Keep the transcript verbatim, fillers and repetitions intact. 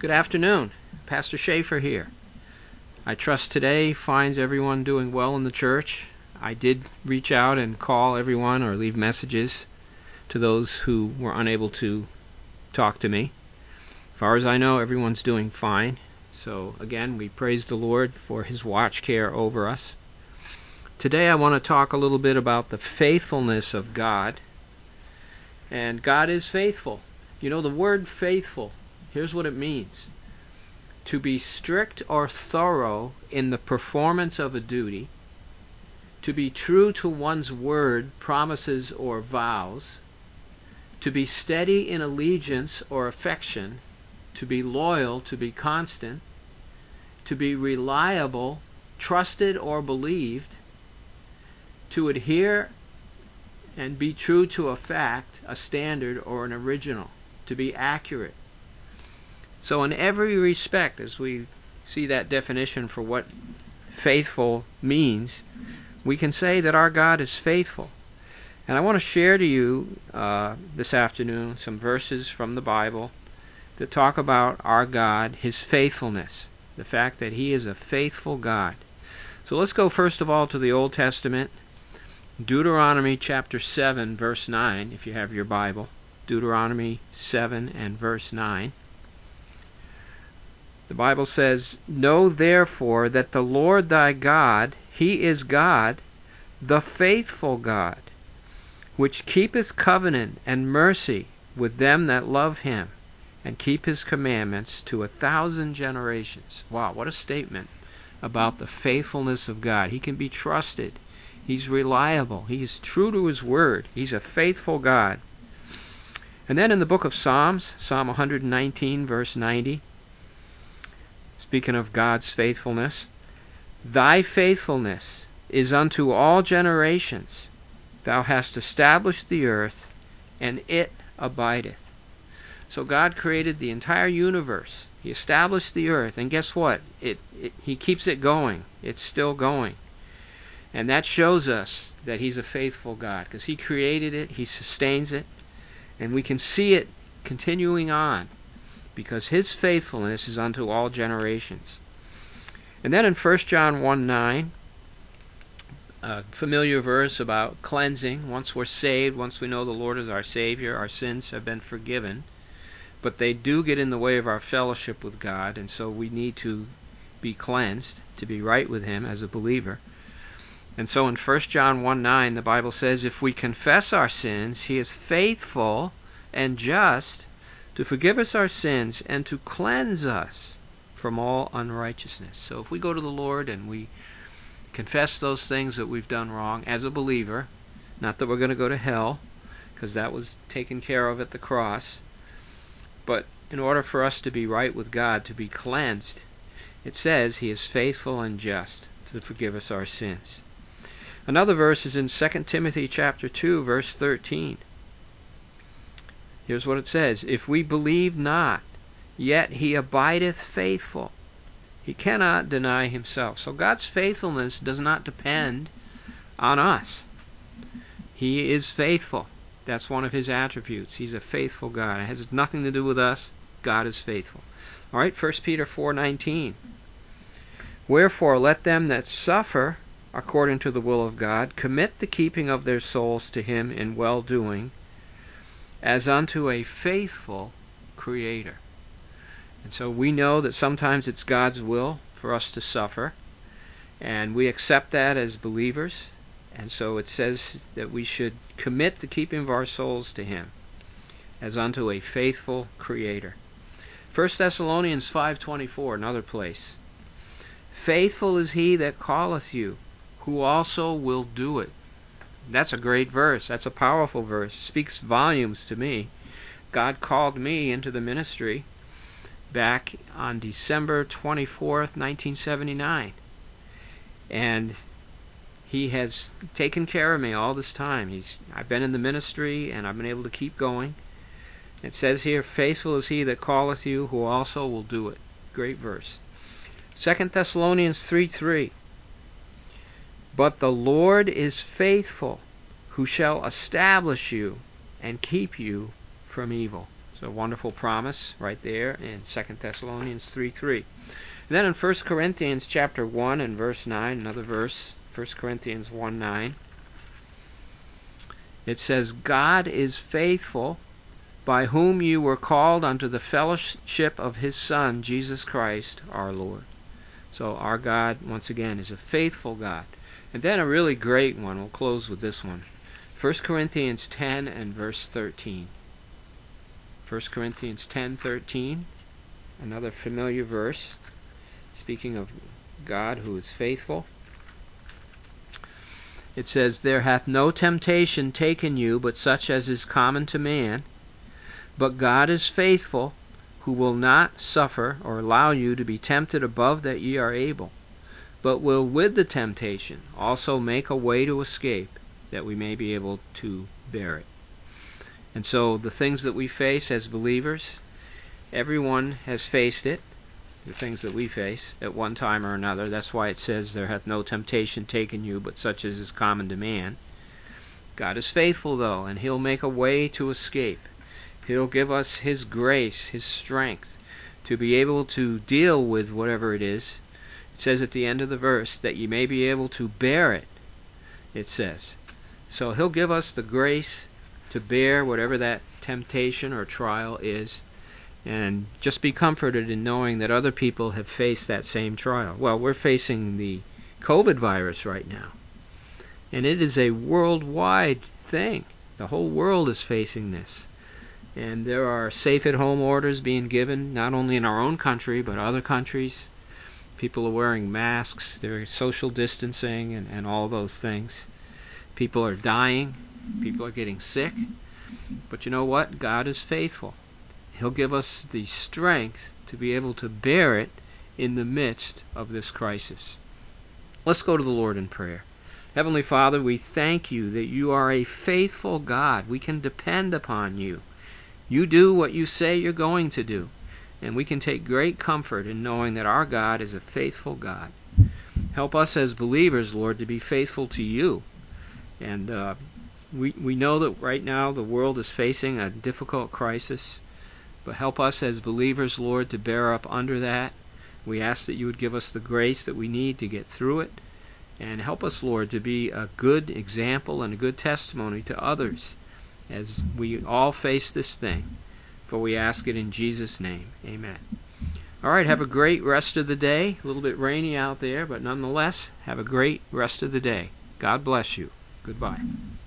Good afternoon. Pastor Schaefer here. I trust today finds everyone doing well in the church. I did reach out and call everyone or leave messages to those who were unable to talk to me. As far as I know, everyone's doing fine. So again, we praise the Lord for His watch care over us. Today I want to talk a little bit about the faithfulness of God. And God is faithful. You know, the word faithful, here's what it means. To be strict or thorough in the performance of a duty, to be true to one's word, promises, or vows, to be steady in allegiance or affection, to be loyal, to be constant, to be reliable, trusted, or believed, to adhere and be true to a fact, a standard, or an original, to be accurate. So in every respect, as we see that definition for what faithful means, we can say that our God is faithful. And I want to share to you uh, this afternoon some verses from the Bible that talk about our God, His faithfulness, the fact that He is a faithful God. So let's go first of all to the Old Testament, Deuteronomy chapter seven, verse nine, if you have your Bible. Deuteronomy seven and verse nine. The Bible says, "Know therefore that the Lord thy God, He is God, the faithful God, which keepeth covenant and mercy with them that love Him, and keep His commandments to a thousand generations." Wow, what a statement about the faithfulness of God. He can be trusted. He's reliable. He's true to His word. He's a faithful God. And then in the book of Psalms, Psalm one nineteen, verse ninety, speaking of God's faithfulness, "Thy faithfulness is unto all generations. Thou hast established the earth, and it abideth." So God created the entire universe. He established the earth, and guess what? It, it He keeps it going. It's still going. And that shows us that He's a faithful God, because He created it, He sustains it, and we can see it continuing on, because His faithfulness is unto all generations. And then in First John one nine, a familiar verse about cleansing. Once we're saved, once we know the Lord is our Savior, our sins have been forgiven. But they do get in the way of our fellowship with God, and so we need to be cleansed, to be right with Him as a believer. And so in First John one nine, the Bible says, "If we confess our sins, He is faithful and just to forgive us our sins and to cleanse us from all unrighteousness." So if we go to the Lord and we confess those things that we've done wrong as a believer, not that we're going to go to hell, because that was taken care of at the cross, but in order for us to be right with God, to be cleansed, it says He is faithful and just to forgive us our sins. Another verse is in Second Timothy chapter two, verse thirteen. Here's what it says, "If we believe not, yet He abideth faithful. He cannot deny Himself." So God's faithfulness does not depend on us. He is faithful. That's one of His attributes. He's a faithful God. It has nothing to do with us. God is faithful. All right, First Peter four nineteen. "Wherefore let them that suffer according to the will of God commit the keeping of their souls to Him in well-doing, as unto a faithful Creator." And so we know that sometimes it's God's will for us to suffer, and we accept that as believers. And so it says that we should commit the keeping of our souls to Him as unto a faithful Creator. First Thessalonians five twenty-four, another place. "Faithful is He that calleth you, who also will do it." That's a great verse. That's a powerful verse. It speaks volumes to me. God called me into the ministry back on December twenty-fourth, nineteen seventy-nine. And He has taken care of me all this time. He's I've been in the ministry, and I've been able to keep going. It says here, "Faithful is He that calleth you, who also will do it." Great verse. Second Thessalonians three three. "But the Lord is faithful, who shall establish you and keep you from evil." It's a wonderful promise right there in Second Thessalonians three three. And then in First Corinthians chapter one and verse nine, another verse, First Corinthians one nine, it says, God is faithful, by whom you were called unto the fellowship of his Son, Jesus Christ, our Lord. So our God, once again, is a faithful God. And then a really great one, we'll close with this one. First Corinthians ten and verse thirteen. First Corinthians ten thirteen, another familiar verse, speaking of God who is faithful. It says, There hath no temptation taken you but such as is common to man, but God is faithful, who will not suffer or allow you to be tempted above that ye are able, but will with the temptation also make a way to escape, that we may be able to bear it. And so the things that we face as believers, everyone has faced it, the things that we face at one time or another. That's why it says, There hath no temptation taken you but such as is common to man. God is faithful, though, and he'll make a way to escape. He'll give us his grace, his strength, to be able to deal with whatever it is. It says at the end of the verse, that ye may be able to bear it, it says. So he'll give us the grace to bear whatever that temptation or trial is. And just be comforted in knowing that other people have faced that same trial. Well, we're facing the COVID virus right now. And it is a worldwide thing. The whole world is facing this. And there are safe-at-home orders being given, not only in our own country, but other countries. People are wearing masks, they're social distancing, and, and all those things. People are dying. People are getting sick. But you know what? God is faithful. He'll give us the strength to be able to bear it in the midst of this crisis. Let's go to the Lord in prayer. Heavenly Father, we thank you that you are a faithful God. We can depend upon you. You do what you say you're going to do. And we can take great comfort in knowing that our God is a faithful God. Help us as believers, Lord, to be faithful to you. And uh, we, we know that right now the world is facing a difficult crisis. But help us as believers, Lord, to bear up under that. We ask that you would give us the grace that we need to get through it. And help us, Lord, to be a good example and a good testimony to others as we all face this thing. For we ask it in Jesus' name. Amen. All right, have a great rest of the day. A little bit rainy out there, but nonetheless, have a great rest of the day. God bless you. Goodbye.